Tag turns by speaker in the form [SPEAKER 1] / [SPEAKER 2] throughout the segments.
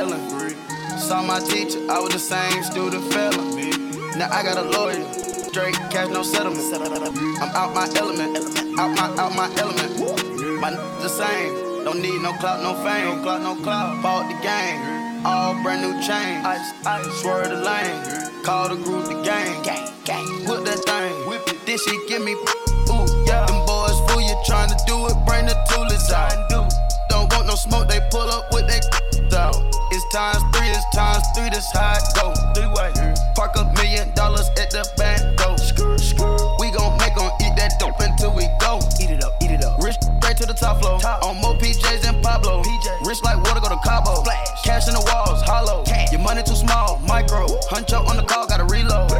[SPEAKER 1] failing. Saw my teacher, I was the same student failing. Now I got a lawyer, straight cash, no settlement. I'm out my element, out my element. My the same, don't need no clout, no fame. No clout, bought the game, all brand new chain. I swerve the lane, call the group the gang. Whip that thing, whip it, then she give me. Ooh, yeah. Them boys fool you tryna do it, bring the toolers out. Don't want no smoke, they pull up with they out. It's times three, this how it go. Three-way, park $1 million at the bank, go. We gon' make 'em eat that dope until we go. Eat it up. Rich straight to the top floor. On more PJs than Pablo. Rich like water, go to Cabo. Cash in the walls, hollow. Your money too small, micro. Hunch up on the call, gotta reload.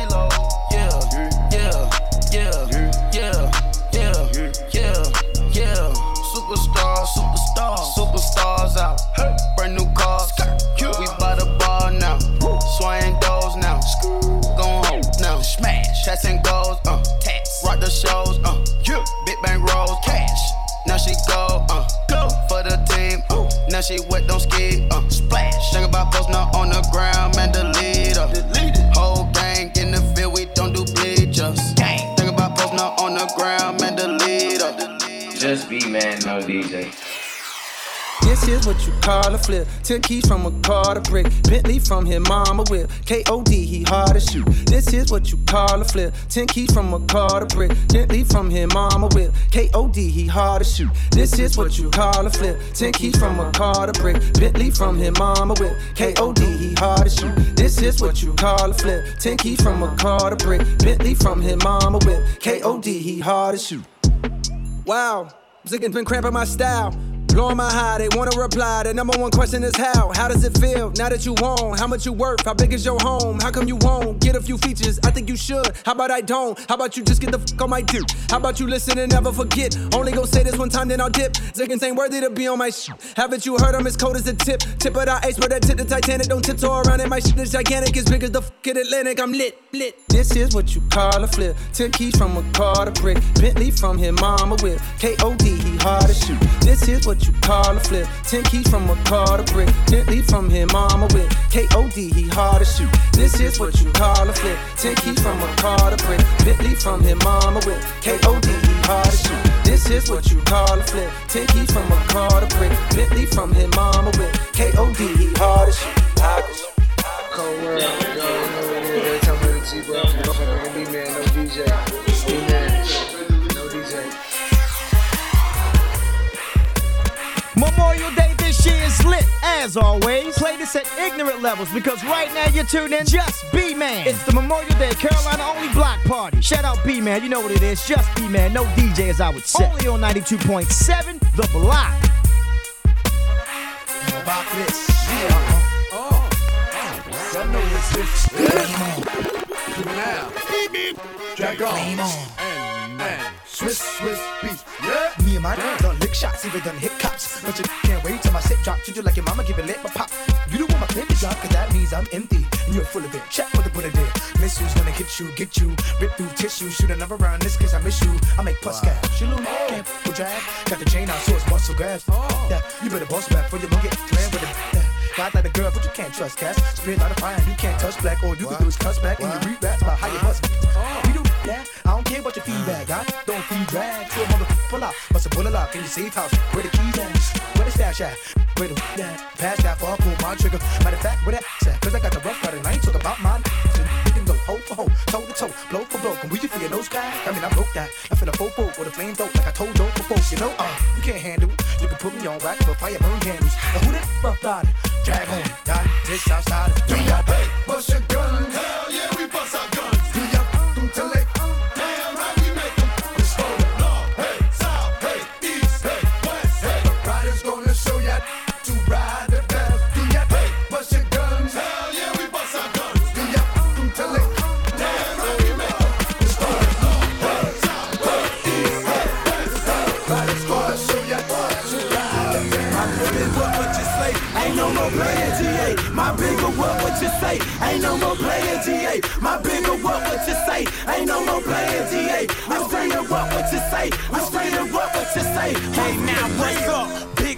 [SPEAKER 1] Superstars out. Brand new cars. We by the bar now. Swaying doors now. Going home now. Smash. Chats and goals. Rock the shows. Big bang rolls. Cash. Now she go. For the team. Now she wet, don't ski. Splash. Think about posting up on the ground, man. Delete her. Whole gang in the field. We don't do bleachers. Think about posting up on the ground, man. Delete her.
[SPEAKER 2] Just be man, no DJ.
[SPEAKER 3] This is what you call a flip. 10 keys from a car to brick. Bentley from his mama whip. K.O.D. he hard to shoot. This is what you call a flip. 10 keys from a car to brick. Bentley from his mama whip. K.O.D. he hard to shoot. This is what you call a flip. 10 keys from a car to brick. Bentley from his mama whip. K.O.D. he hard to shoot. This is what you call a flip. 10 keys from a car to brick. Bentley from his mama whip. K.O.D. he hard to shoot. Wow, Ziggin's been cramping my style. Blowing my high, they wanna reply. The number one question is how? How does it feel now that you won? How much you worth? How big is your home? How come you won't get a few features? I think you should. How about I don't? How about you just get the fuck on my dick? How about you listen and never forget? Only go say this one time, then I'll dip. Ziggins ain't worthy to be on my shit. Haven't you heard I'm as cold as a tip? Tip of the ice, but that tip the Titanic. Don't tiptoe around it. My shit is gigantic, as big as the fucking Atlantic. I'm lit. This is what you call a flip. 10 keys from a car to brick. Bentley from his mama whip. K.O.D. he hard to shoot. This is what you call a flip. 10 keys from a car to brick. Bentley from his mama whip. K.O.D. he hard to shoot. This is what you call a flip. 10 keys from a car to brick. Bentley from his mama whip. K.O.D. he hard to shoot. This is what you call a flip. 10 keys from a car to brick. Bentley from his mama whip. K.O.D. he hard to shoot.
[SPEAKER 4] Cold world, yo, every time I'm in the G, bro, I'm be man, no DJ. Be man, no DJ.
[SPEAKER 5] Memorial Day this year is lit, as always. Play this at ignorant levels because right now you're tuned in Just B-Man. It's the Memorial Day Carolina only block party. Shout out B-Man, you know what it is. Just B-Man, no DJ as I would say. Only on 92.7, The Block.
[SPEAKER 6] How about this? Yeah. I know it's this. Now. Drag on. And Swiss beats. Yeah. Me and my done lick shots, even done hit cops. But you can't wait till my set drop. Treat you like your mama, give it lit, but pop. You don't want my clip to drop, cause that means I'm empty. And you're full of it. Check what to put it in. Missiles gonna hit you, get you. Rip through tissue, shoot another round. This case I miss you. I make plus cash. You little can't go drag. Got the chain out, so it's muscle grabs. Yeah, you better boss back before you don't get clan with it. God like a girl, but you can't trust cats. Spit out of fire, you can't touch black. All you can do is cuss back and you read raps about how you must be. We do that, I don't care about your feedback. I don't feed drag to a mother pull out. Must have pull a lock in your safe house. Where the keys at? Where the stash at? Where the that? Pass that for pull my trigger. Matter of fact, where that at? Cause I got the rough cut and I ain't talking about mine. We can go hoe for hoe, toe to toe, blow for blow. Can we just feel those guys? I mean, I broke that. I feel a fofo with a flame dope like I told dope before. You know, you can't handle it. You can put me on rack for fire burn candles. Now who that rough body? Drag home, done, this outside. Do ya pay? Bust your gun. Hell yeah, we bust our guns. Do ya till they damn right we make them. Let's go north, hey, south, hey, east, hey, west, hey. The riders gonna show ya to ride the best. Do ya pay? Bust your guns. Hell yeah, we bust our guns. Do ya till they damn right we make them. Let's go north, hey, south, hey, east, hey, west, hey. Riders gonna show ya to ride the best. My baby, what you say? Ain't no more playing GA. My bigger what you say? Ain't no more playing GA. My bigger what you say? Ain't no more playing GA. I'm saying what you say? I'm saying what you say? Hey now what's up? Big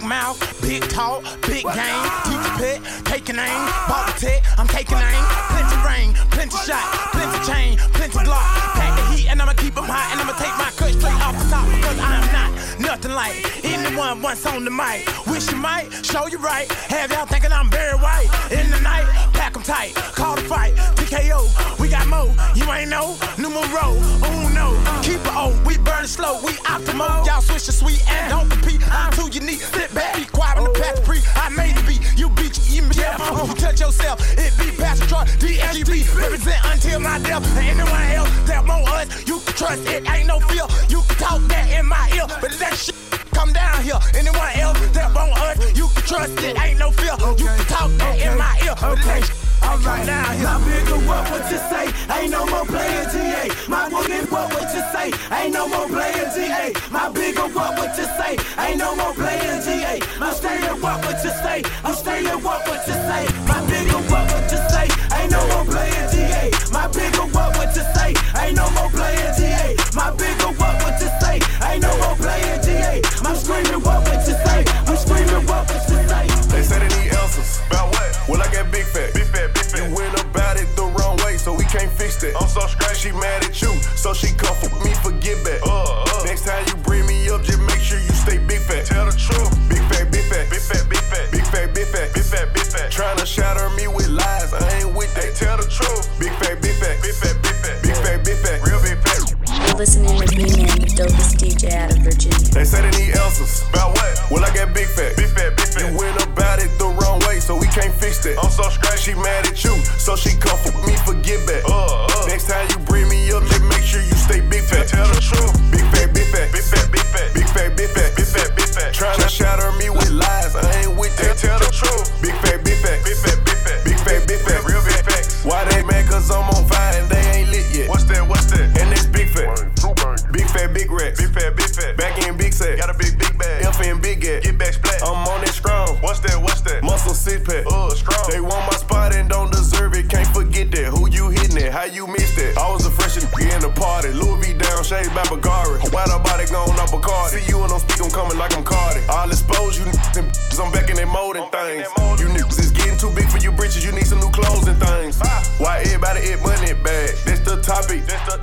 [SPEAKER 7] mouth, big talk, big game. Teach a pet, take a name. Ball tech, I'm taking aim. Plenty rain, plenty shot, plenty chain, plenty glock. Pack the heat and I'ma keep them hot. And I'ma take my cut straight off the top. Because I'm not nothing like anyone once on the mic. Wish you might, show you right. Have y'all thinking I'm very white. In the night, pack them tight. Call the fight, TKO. We got more, you ain't know. Numero, uno. Keep it on, we burn it slow. We optimo. Y'all switch the sweet and don't compete. I'm too unique. Sit back, be quiet in the path pre. I made the beat. You beat you, even you touch yourself. It be Pastor Troy, DSGB. Represent until my death. And anyone else that want us, you can trust it. Ain't no fear. You can talk that in my ear, but that shit come down here. Anyone else that want us, you can trust it. Ain't no fear. You can talk that in my ear, but that shit come down here.
[SPEAKER 8] My bigger what you say? Ain't no more playing GA. My bigger what you say? Ain't no more playing GA. My bigger what you say? Ain't no more playing GA. I'm staying what you say? I'm staying what you say? My bigger what you say? Ain't no more playing GA. My bigger what you say? Ain't no more playing GA. My bigger what you say? Ain't no more playing GA. I'm screaming what you say? I'm screaming what you say?
[SPEAKER 9] They say they need answers. About what? Well, I got big fat. Big fat, big fat. You went about it the wrong way, so we can't fix that. I'm so straight. She mad at you, so she come for me for get back. Next time you bring me up, just make sure you stay big fat. Tell the truth. Big fat, big fat. Big fat, big fat. Big fat, big fat. Big fat, big fat. Trying to shatter me with lies, I ain't with that. Tell the truth. Big fat, big fat. Big fat, big fat. Big fat, big fat. Real big fat.
[SPEAKER 10] You're listening to B-Man, the dopest DJ out of Virginia.
[SPEAKER 9] They say they need answers. About what? Well, I got big fat. Big fat, big fat. You went about it the wrong way, so we can't fix that. I'm so straight. She mad at you, so she come for me for get back. Next time you bring me up, just make sure you stay big fat. Tell the truth. Big fat, big fat. Big fat, big fat. Big fat, big fat. Big fat, big fat. Trying to shatter me with lies, I ain't with that. Tell the truth. Big fat, big fat. Big fat, big fat. Big fat, big fat. Real big facts. Why they mad? Cause I'm on fire and they ain't lit yet. What's that? What's that? And that's big fat. Big fat, big racks. Big fat, big fat. Back in big sack. Got a big bag. F and big ass. Get back splat. I'm on that strong. What's that? What's that? Muscle six pack. Strong. They want my spot and don't deserve it. Can't forget that. Who you hitting it? How you missed it? I was a freshman in the party. Louis V down, shades by Bagari. Why the body gone up a card? See you and don't speak, I'm coming like I'm Cardi. I'll expose you niggas, I'm back in that mode and things. You niggas is getting too big for your britches. You need some new clothes and things. Why everybody eat money bag? That's the topic.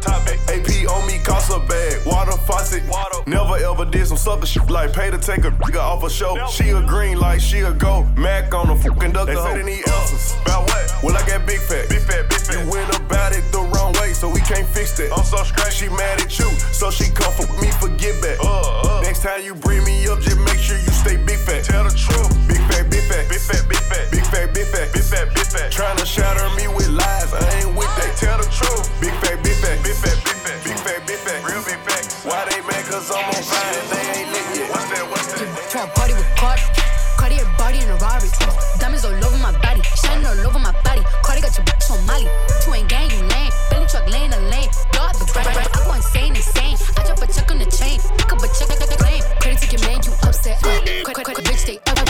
[SPEAKER 9] AP on me cost a bag. Water faucet. Never ever did some sucker shit like pay to take a nigga off a show. She a green like she a go. Mac on the fucking duck. They say they need answers. About what? Well, I got big fat. Big fat, big fat. You went about it the wrong way, so we can't fix that. I'm so straight. She mad at you, so she come for me for get back. Next time you bring me up, just make sure you stay big fat. Tell the truth. Big fat, big fat. Big fat, big fat. Big fat, big fat. Big fat, big fat. Trying to shatter me with lies, I ain't with that. Tell the truth. Big fat, big fat. Big fat, big fat. Big fat, big fat. Real big facts. Why they mad? Cause I'm on fire and they ain't lit yet. What's that? What's that?
[SPEAKER 11] Try to party with Cardi. Cardi a body in a Rari. Diamonds all over my body. Shining all over my body. Cardi got your bitch on Molly. You ain't gang, you lame. Belly truck laying a lane. God, the brand. I go insane. I drop a check on the chain. Pick up a check, claim. Credit to your man, you upset. Credit, bitch, they up.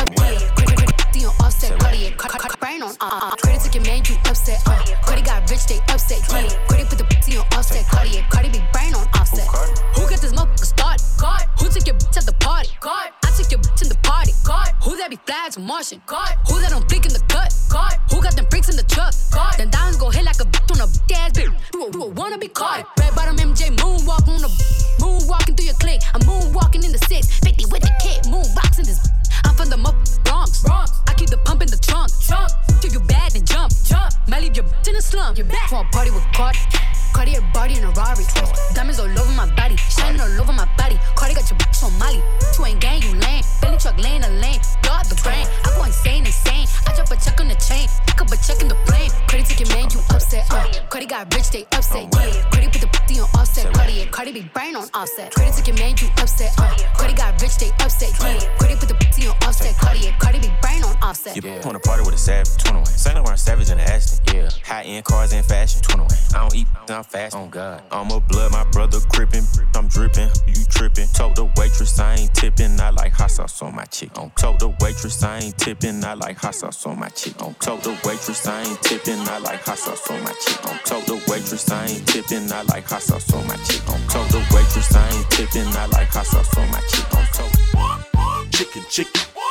[SPEAKER 11] Credit on offset. Cardi, brain on. Credit to your man, you upset. Credit got rich, they upset. Credit put the bitch on offset. Cardi big brain on offset. Who got this motherfucker started? God. Who took your bitch at the party? God. I took your bitch in the party. God. Who that be flags and Martian? God. Who that don't blink in the cut? God. Who got them freaks in the truck? God. Then diamonds go hit like a bitch on a ass bitch. You a wanna be caught. Red bottom MJ moonwalk on the moonwalking through your clique. I'm moonwalking in the 650 with the kid. Moonbox in this. I'm from the Bronx. I keep the pump in the trunk. If you bad, then jump. Might leave your bitch in the slum. You're back. Want party with Cardi. Cardi a body in a Rari. Diamonds all over my body. Shining all over my body. Cardi got your bitch on Molly. You ain't gang, you lame. Belly truck laying a lane. God the brain. I go insane. I drop a check on the chain. Pick up a check in the plane. Credit to your man, you upset. Cardi got rich, they upset. Yeah. Cardi put the bitty on offset. Cardi be brain on offset. Credit to your man, you upset. Cardi got rich, they upset. Yeah. Cardi put the bitty on offset. Cardi be brain on offset.
[SPEAKER 12] You wanna party with a savage? 21. Saint Laurent Savage in the Aston. Yeah. High end cars and fashion. 21. I don't eat, I'm fast. Oh God. I'm a blood, my brother crippin'. I'm drippin', you trippin'. Told the waitress I ain't tippin'. I like hot sauce on my chicken. Told the waitress I ain't tippin'. I like hot sauce on my chicken. Told the waitress I ain't tippin'. I like hot sauce on my chicken. Told the waitress I ain't tippin'. I like hot sauce on my chicken. Told the waitress I ain't tippin'. I like hot sauce on my chicken.
[SPEAKER 13] Chicken,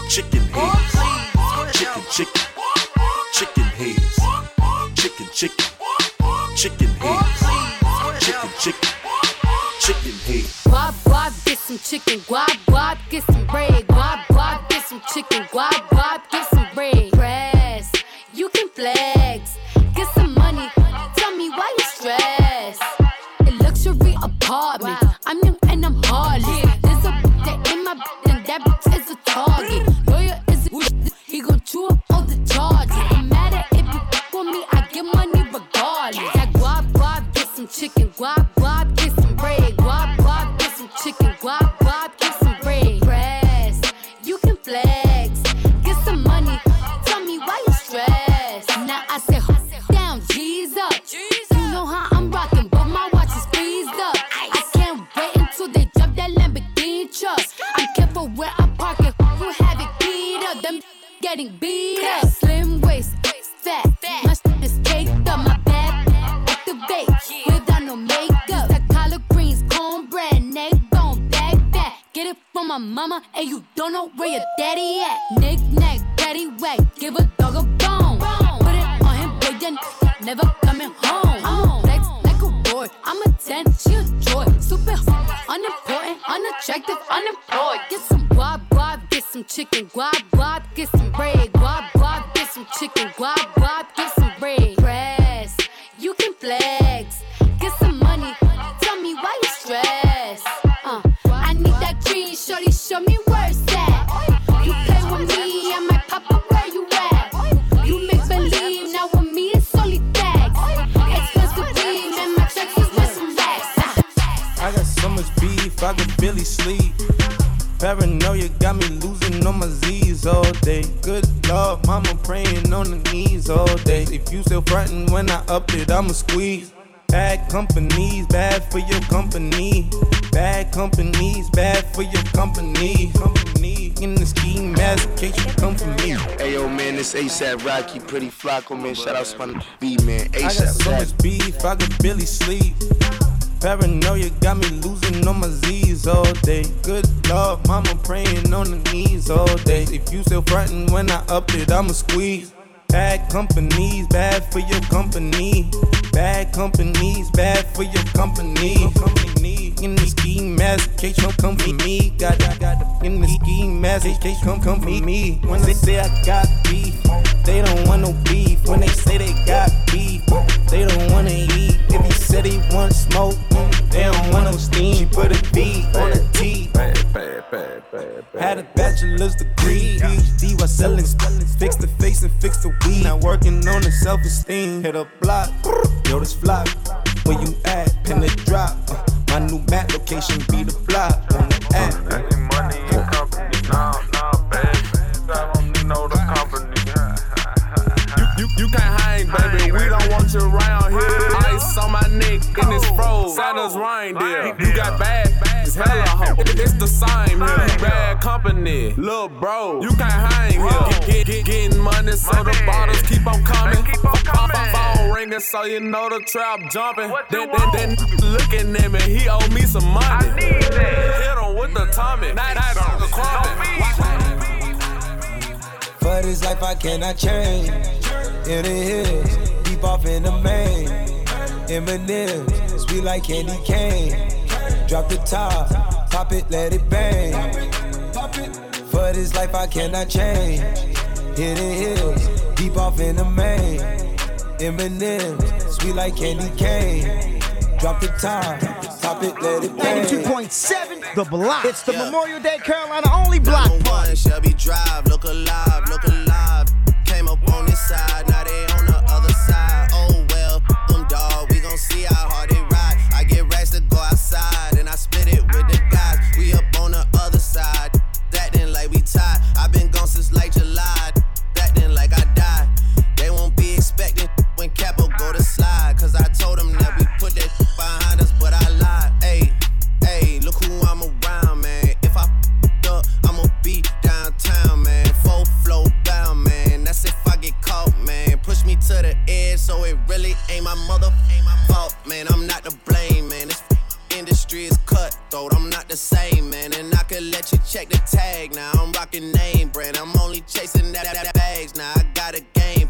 [SPEAKER 13] chicken heads, chicken, chicken, chicken heads, chicken, chicken, chicken heads, chicken, chicken, chicken heads.
[SPEAKER 11] Guap, guap, get some chicken. Guap, guap, get some bread. Guap, guap, get some chicken. Guap, guap, get some bread. Press, you can flex. Get some money. Tell me why you stress. A luxury apartment. I'm young and I'm heartless. There's a that in my and that bitch is a target. Lawyer is a he gon' chew up all the charges. No matter if you fuck with me, I get money regardless. That guap, guap, get some chicken. Guap, guap, get some bread. Guap, guap, get some chicken. Guap, guap, get some bread. Press, you can flex. Get some money. Tell me why you stress. Now I said, down, G's up. You know how I'm rocking, but my watch is freezed up. I can't wait until they drop that Lamborghini truck. I'm careful where I park it. You have it beat up. Them getting beat up. Slim waist, fat. My shit is caked up. My bad activate without no makeup. That collard greens, cornbread, neck bone, back. Get it from my mama, and you don't know where your daddy at. Knick knack, daddy whack. Give a dog a bone. Put it on him, boy, you never coming home. I'm flex like a boy. I'm a 10, she a joy. Super unimportant, unattractive, unemployed. Get some guap, guap, get some chicken. Guap, guap, get some bread. Guap, guap, get some chicken. Guap, guap, get some bread. Press, you can flex. Get some money. Tell me why you stress. I need that green, shorty, show me where it's at. You play with me, I might pop up where you at. You make believe, now with me it's only tags. Expensive weed, man, my checks is with some racks.
[SPEAKER 3] I got so much beef, I could barely sleep. Paranoia got me losing on my Z's all day. Good Lord, mama praying on the knees all day. If you still frontin' when I up it, I'ma squeeze. Bad companies, bad for your company. Bad companies, bad for your company. Company in the scheme, mastication, come for me.
[SPEAKER 14] Hey yo man, this ASAP Rocky, Pretty Flacco man. Shout out Spun B man. ASAP.
[SPEAKER 3] I got so much beef, I could barely sleep. Paranoia got me losing on my Z's all day. Good Lord, mama praying on the knees all day. If you still frontin' when I up it, I'ma squeeze. Bad companies, bad for your company. Bad companies, bad for your company. Company in the scheme, mastication, come for me. Got in the scheme, mastication, come for me. When they say I got beef, they don't want no beef. When they say they got beef, they don't wanna eat. If he said he want smoke, they don't want no steam. She put a B on a T. Had a bachelor's degree, PhD while selling. Fix the face and fix the weed. Now working on the self-esteem. Hit a block, yo this flock. Where you at? Pin the drop. My new map location be the block on the app.
[SPEAKER 15] Money and company, nah, baby. I don't need no the company. You can't hang, baby. We don't want you around here. Ice on my neck and it's froze. Santa's reindeer. You got bad, it's hella hoe. It's the same here. Bad company, little bro. You can't hang here. Getting money, so the bottles keep on coming. Phone ringing, so you know the trap jumping. Then looking at me, he owe me some money. I need that. Hit him with the Tommy. Night on the carpet.
[SPEAKER 16] For this life I cannot change. In the hills, deep off in the main. M&M's, sweet like candy cane. Drop the top, pop it, let it bang. For this life I cannot change. In the hills, deep off in the main. M&M's, sweet like candy cane. Drop the top, pop it, let it bang.
[SPEAKER 5] 92.7, The Block. It's the Memorial Day Carolina only block party.
[SPEAKER 1] Shelby Drive, look alive, look alive. Came up on this side, now they on the other side. Oh well, them dog, we gon' see how hard they ride. I get racks to go outside, and I split it with the guys. We up on the other side, that then like we tied. I been gone since like July, that then like I died. They won't be expecting when Capo go to slide, cause I told them that we put that behind us, but I lied. Hey, look who I'm around, man. If I up, I'ma be downtown, man. Full flow down, man. That's if I get caught, man. Push me to the edge, so it really ain't my fault, man. I'm not to blame, man. This industry is cutthroat. I'm not the same, man. And I could let you check the tag now. I'm rocking name brand. I'm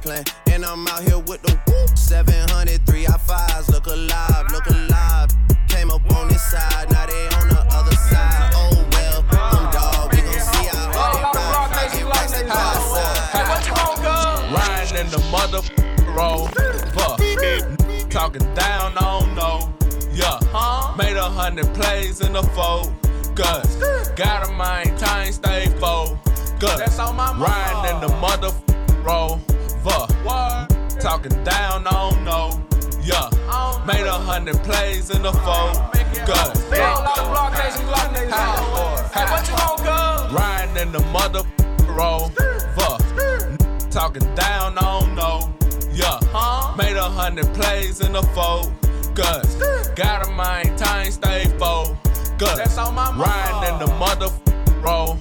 [SPEAKER 17] plan. And I'm out here with the whoop. 700, 3 I-5s, look alive, look alive. Came up on this side, now they on the other side. Oh well, I'm dog, we gon' see how hard they ride. I get racks to the side.
[SPEAKER 15] Riding in the mother road, talking down, I don't know. Yeah, made 100 plays in the fold. Cause gotta maintain, stay focused. That's on my riding in the mother road, talking down, I don't know. Yeah, made 100 plays in the fold. Cause riding in the mother road, talking down, I don't know. Yeah, made 100 plays in the fold. Cause gotta maintain, stay focused. That's on my riding in the mother road,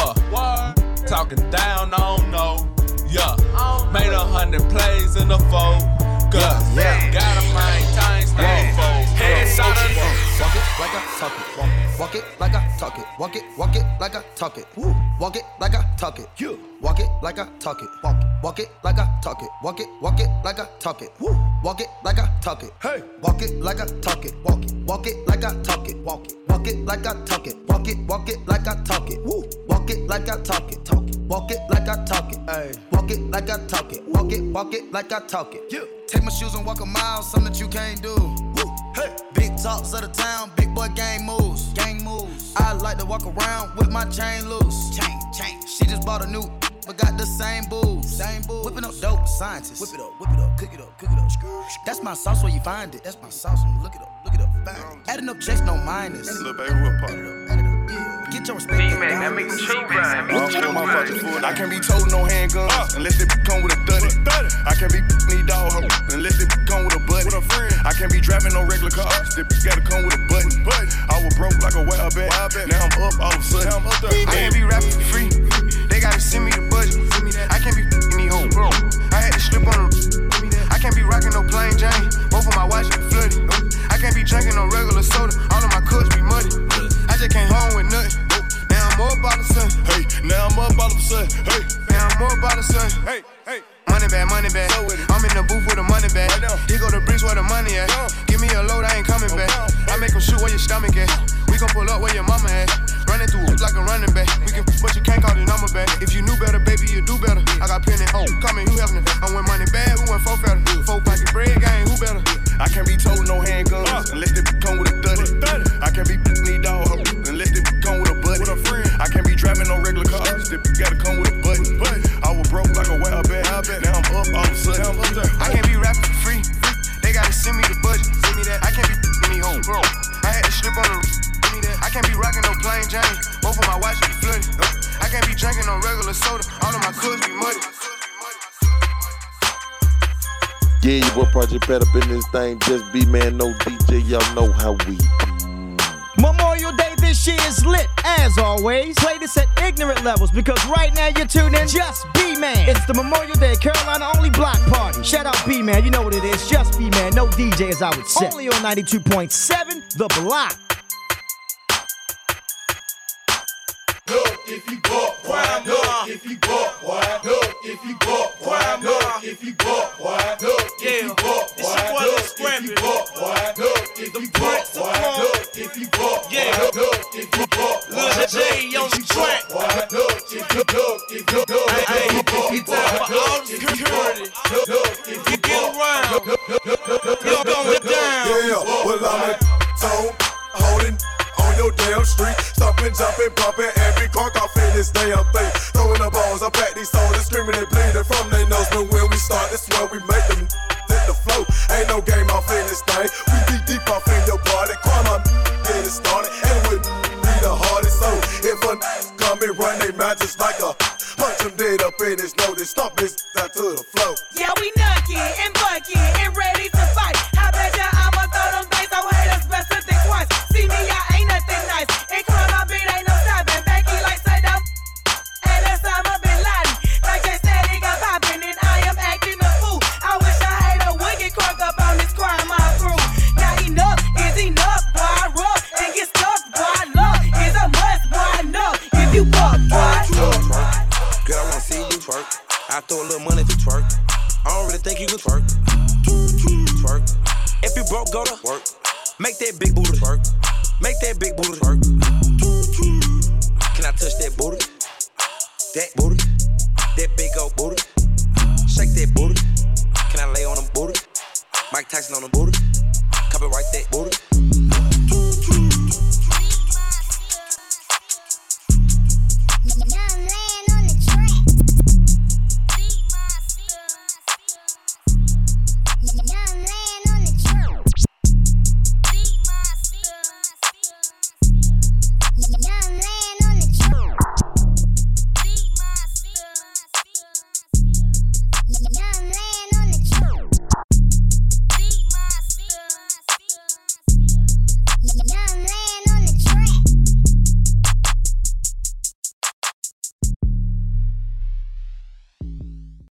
[SPEAKER 15] talking down, I don't know. Yeah, made 100 plays in the fold. Cause gotta maintain, stay focused. Heads out of
[SPEAKER 14] walk it like I talk it. Walk it like I talk it. Walk it like I talk it. Walk it like I talk it. Walk it like I talk it. Walk it like I talk it. Walk it like I talk it. Walk it like I talk it. Hey, walk it like I talk it. Walk it like I talk it. Walk it like I talk it. Walk it like I talk it. Walk it like I talk it. Walk it like I talk it. Hey, walk it like I talk it. Walk it like I talk it. Take my shoes and walk a mile, something that you can't do. Hey, big talks of the town, big boy gang moves. I like to walk around with my chain loose. Chain. She just bought a new, but got the same booze. Whipping up dope, scientists. Whip it up, cook it up. That's my sauce where you find it. That's my sauce when you look it up, find it. Adding up checks, no minus.
[SPEAKER 9] Little baby, what part?
[SPEAKER 14] Add it up. Get your respect.
[SPEAKER 9] That makes me I can't be told no handguns unless it come with a 30. I can't be me dog unless it come with a buddy. I can't be driving no regular cars. This gotta come with a button. I was broke like a wild bat. Now I'm up all of a sudden.
[SPEAKER 17] I can't be rapping for free. They gotta send me the budget. I can't be these hoes. I had to slip on the. I can't be rocking no plain Jane. Both of my watches be flooded. I can't be drinking no regular soda. All of my cups be muddy. I just came home with nothing. Now I'm up all of a sudden.
[SPEAKER 9] Hey, now I'm up all of a sudden. Hey,
[SPEAKER 17] now I'm up all of a sudden.
[SPEAKER 9] Hey.
[SPEAKER 17] Money bag. I'm in the booth with a money bag. Here go the bricks where the money at. Give me a load, I ain't coming back. I make them shoot where your stomach at. We gon' pull up where your mama at. Running through like a running back. We can, but you can't call the number back. If you knew better, baby, you do better. I got plenty. Coming, you having it. I went money bad, we went 4 fatter. 4 pocket bread, gang, who better?
[SPEAKER 9] I can't be told no handguns unless they come with a 30. I can't be me dog unless they come with a buddy. I can't be driving no regular cars. They gotta come with a button. I was broke like a wild bat. Now I'm up all of a sudden.
[SPEAKER 17] I can't be rapping for free. They gotta send me the budget. I can't be me home. I had to slip on the. I can't be rocking no plain Jane. Both of my watches be flooded. I can't be drinking no regular soda. All of my cups be muddy.
[SPEAKER 13] Yeah, your boy Project Pat up in this thing. Just be man, no DJ. Y'all know how we do.
[SPEAKER 5] Memorial Day this year is lit, as always. Play this at ignorant levels because right now you're tuned in Just B-Man. It's the Memorial Day Carolina only block party. Shout out B-Man, you know what it is. Just B-Man, no DJ as I would say. Only on 92.7, The Block.
[SPEAKER 8] Look, if you go, why? Look, if you go, why? Look, if you go, why? Look, if you go, why? Look, if you go, why? Look, if you go, why? Look, if you go, why? Look, if you go, why? Look, if you go, Lil J on the track. Look, if you look, if you look, hey, it's time for all the security. Look, if you get around, you're gonna get down.
[SPEAKER 18] Yeah, well I'm at zone holding. Your damn street, stomping, jumping, bumping, every car off in this damn thing. Throwing the balls up at these soldiers, screaming and bleeding from their nose. But when we start, that's where we make them hit the flow. Ain't no game off in this thing. We be deep off in your body. Crime, get it started, and we be the hardest. So if a come and run they mouth just like a punch them dead up in his nose, they stomp this down to the flow.
[SPEAKER 19] Yeah, we knocking and bucking and ready to fight. I bet ya I'ma throw them things, I hate us best to think twice. See me, I ain't nothing nice. It climb my beat, ain't no stopping. Becky like Saddam, and that's Osama Bin Laden. Like they said, it got popping, and I am acting a fool. I wish I had a wig and crunk up on this crime, my crew. Now enough is enough, boy. I rub and get stuck, boy. Love is a must, boy. No, if you fuck, boy.
[SPEAKER 17] Girl, I wanna see you twerk. I throw a little money if you twerk.
[SPEAKER 7] I don't really think you can twerk. Twerk. If you broke, go to work. Make that big booty twerk. Make that big booty twerk. Can I touch that booty? That booty. That big old booty. Shake that booty. Can I lay on them booty? Mike Tyson on the booty. Copyright that booty.